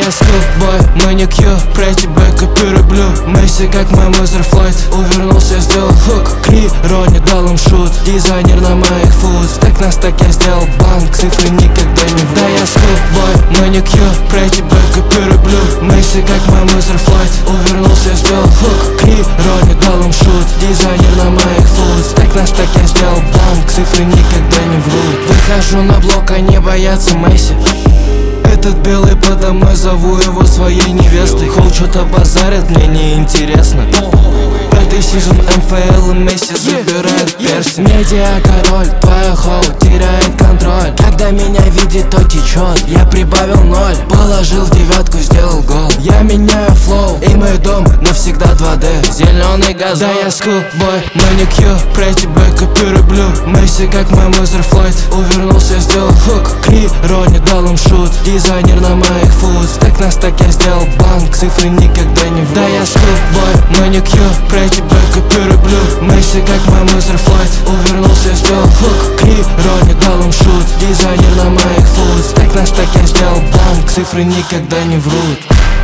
я скиллбой, маникюр, про тебя копирую блю. Месси как мой мазерфлайт, увернулся, сделал хук. Кри, Рони дал им шут, дизайнер на моих фуз. Так на стаке сделал банк, цифры никогда не в. Да я скиллбой, маникюр, про тебя копирую блю. Месси как мой мазерфлайт, увернулся, сделал хук. Кри, Рони дал им шут, дизайнер на моих фуз. Так на стаке сделал банк, цифры никогда не врут. Выхожу на блок, а не боятся Месси. Этот белый подо мной, зову его своей невестой. Хоу что-то базарит, мне неинтересно. Пятый сезон МФЛ и Месси забирает перстень. Медиа король, твоя хоу теряет контроль. Когда меня видит, то течет. Я прибавил 0, положил в девятку, сделал гол. Я меняю флоу, и мой дом навсегда 2D. Зеленый газон. Да я скиллбой, маникюр, про тебя копирую блю. Месси как мой мазерфлайт, увернулся, сделал хук. Кри, Рони дал им шут, дизайнер на моих фуз. Так на стаке сделал банк, цифры никогда не в. Да я скиллбой, маникюр, про тебя копирую блю. Месси как мой мазерфлайт, увернулся, сделал хук. Кри, Рони дал им шут, дизайнер на моих фуз. Так на стаке сделал банк, цифры никогда не врут.